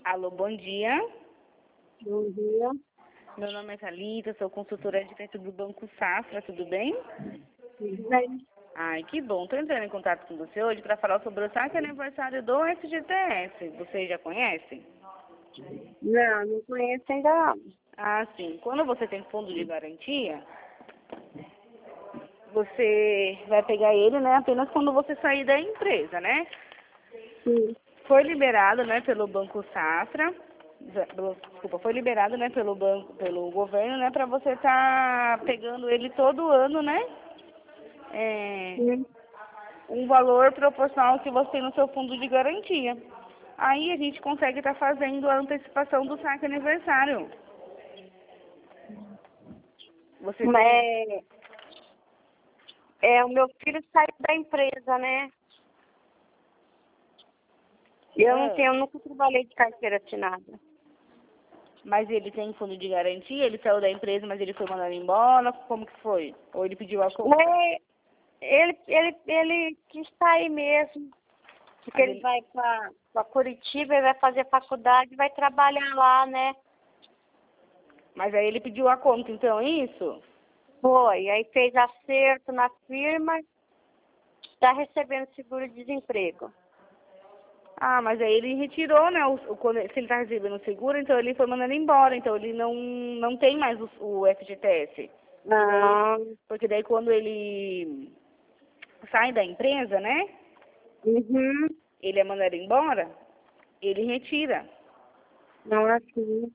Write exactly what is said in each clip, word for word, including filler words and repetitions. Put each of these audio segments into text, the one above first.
Alô, bom dia. Bom dia. Meu nome é Thalita, sou consultora de crédito do Banco Safra, tudo bem? Tudo bem? Ai, que bom. Estou entrando em contato com você hoje para falar sobre o saque aniversário do F G T S. Você já conhece? Não, não conheço ainda não. Ah, sim. Quando você tem fundo de garantia, você vai pegar ele, né, apenas quando você sair da empresa, né? Sim. Foi liberado, né, pelo Banco Safra, desculpa, foi liberado, né, pelo banco, pelo governo, né, para você estar pegando ele todo ano, né? É, Sim. um valor proporcional que você tem no seu fundo de garantia. Aí a gente consegue estar fazendo a antecipação do saque aniversário. Você tem... É, é, o meu filho saiu da empresa, né? Eu não Ah, tenho, eu nunca trabalhei de carteira assinada. mas ele tem fundo de garantia, ele saiu da empresa, mas ele foi mandado embora, como que foi? Ou ele pediu a conta? É, ele, ele, ele quis sair mesmo. Porque Mas ele ele, vai para Curitiba, ele vai fazer faculdade, vai trabalhar lá, né? mas aí ele pediu a conta, então, é isso? Foi. Aí fez acerto na firma, está recebendo seguro-desemprego. Ah, mas aí ele retirou, né, o, o, quando- se ele está recebendo o seguro, então ele foi mandando embora, então ele não, não tem mais o, o F G T S. Porque daí, Não. porque daí quando ele sai da empresa, né, Uhum. ele é mandado embora, ele retira. Não é assim.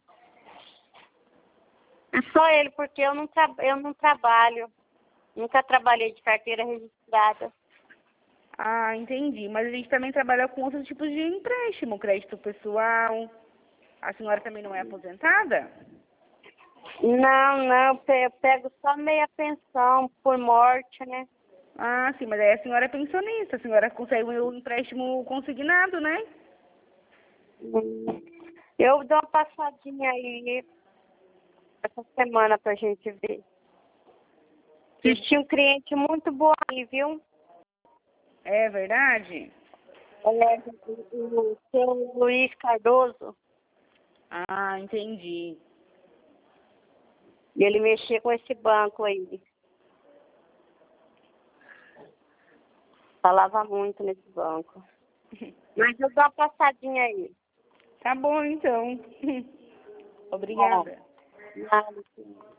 É só ele, porque eu não, tra eu não trabalho. Nunca trabalhei de carteira registrada. Ah, entendi. Mas a gente também trabalha com outros tipos de empréstimo, crédito pessoal. A senhora também não é aposentada? Não, não, eu pe- eu pego só meia pensão por morte, né? Ah, sim, mas aí a senhora é pensionista, a senhora consegue um empréstimo consignado, né? Hum. Eu dou uma passadinha aí essa semana pra gente ver. Que- Tinha um cliente muito bom aí, viu? É verdade? É, o, o seu Luiz Cardoso. Ah, entendi. E ele mexia com esse banco aí. Falava muito nesse banco. Mas eu dou uma passadinha aí. Tá bom, então. Bom, Obrigada. nada.